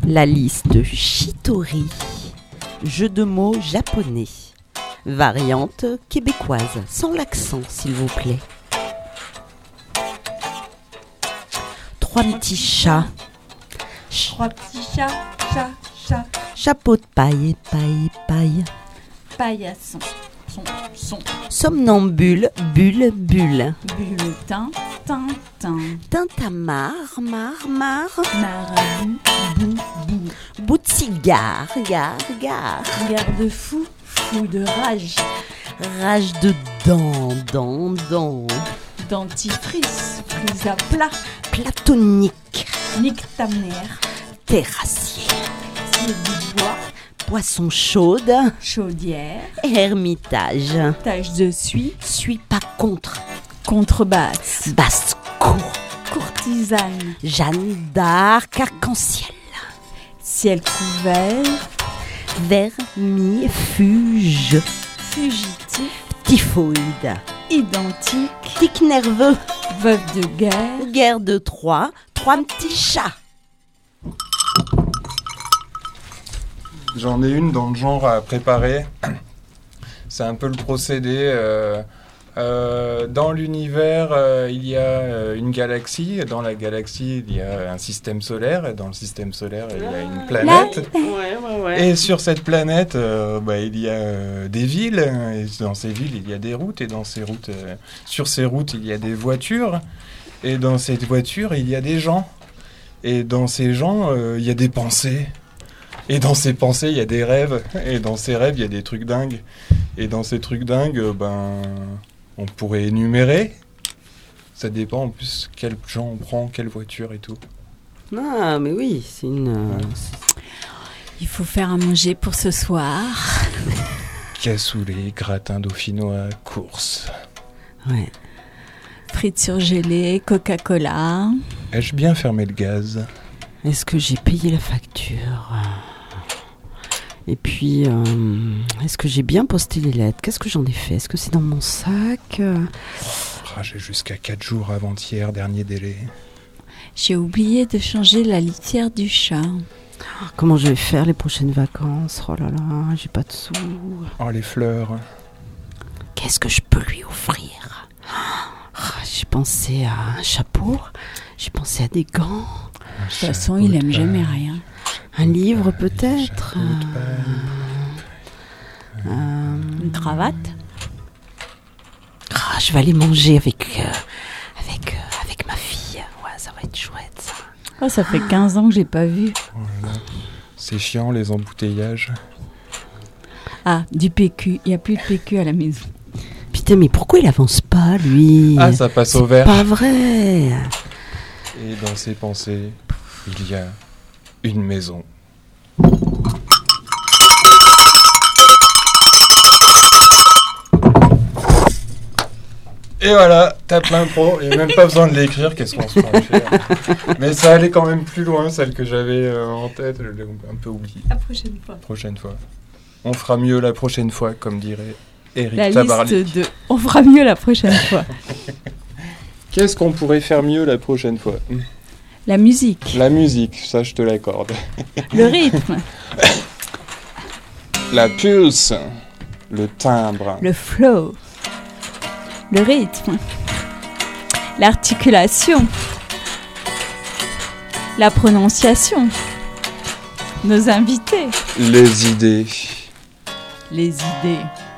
La liste Shitori. Jeu de mots japonais. Variante québécoise, sans l'accent s'il vous plaît. 3 petits chats. 3 petits chats, chat. Chapeau de paille, paille. Paillasson, son. Somnambule, bulle. Bulletin, tintin. Tintamarre, marre. Marabout, bou. Bout de cigare, gare. Garde-fou, fou de rage. Rage de dents. Dentifrice, prise à plat. Platonique, Nique ta mère. terrassier. Ciel du bois, Poisson chaude, chaudière. ermitage. Tache de suie, Suis pas contre, contrebasse. basse-cour. Courtisane, Jeanne d'Arc, arc-en-ciel. ciel couvert. Vermifuge, Fugitif, typhoïde. identique. Tic nerveux, Veuve de guerre. guerre de Troie. 3 petits chats. J'en ai une dans le genre à préparer. C'est un peu le procédé. Dans l'univers, il y a une galaxie. Dans la galaxie, il y a un système solaire. Et dans le système solaire, il y a une planète. Ouais. Et sur cette planète, il y a des villes. Et dans ces villes, il y a des routes. Et dans ces routes, sur ces routes, il y a des voitures. Et dans ces voitures, il y a des gens. Et dans ces gens, il y a des pensées. Et dans ces pensées, il y a des rêves. Et dans ces rêves, il y a des trucs dingues. Et dans ces trucs dingues, on pourrait énumérer. Ça dépend en plus quel gens on prend, quelle voiture et tout. Ah, mais oui, c'est une... Il faut faire à manger pour ce soir. Cassoulet, gratin dauphinois, course. Ouais. Frites surgelées, Coca-Cola. Ai-je bien fermé le gaz ? Est-ce que j'ai payé la facture ? Et puis, est-ce que j'ai bien posté les lettres ? Qu'est-ce que j'en ai fait ? Est-ce que c'est dans mon sac ? J'ai jusqu'à 4 jours avant-hier, dernier délai. J'ai oublié de changer la litière du chat. Comment je vais faire les prochaines vacances ? Oh là là, j'ai pas de sous. Oh, les fleurs. Qu'est-ce que je peux lui offrir ? J'ai pensé à un chapeau, j'ai pensé à des gants, De toute façon, il aime jamais rien. un livre peut-être, Une cravate. Je vais aller manger avec ma fille. Ouais, ça va être chouette ça. Oh, ça fait 15 ans que j'ai pas vu. Voilà. C'est chiant, les embouteillages. Ah, du PQ. Il n'y a plus de PQ à la maison. Putain, mais pourquoi il avance pas, lui ? Ah, ça passe au C'est vert. pas vrai. Et dans ses pensées, il y a une maison. Et voilà, tape l'impro, il n'y a même pas besoin de l'écrire, qu'est-ce qu'on se prend à faire. Mais ça allait quand même plus loin, celle que j'avais en tête, je l'ai un peu oubliée. La prochaine fois. Prochaine fois. On fera mieux la prochaine fois, comme dirait Eric La Tabarly. liste de... On fera mieux la prochaine fois. Qu'est-ce qu'on pourrait faire mieux la prochaine fois ? La musique. La musique, ça je te l'accorde. Le rythme. La pulse, le timbre. Le flow. Le rythme. L'articulation. La prononciation. Nos invités. Les idées. Les idées.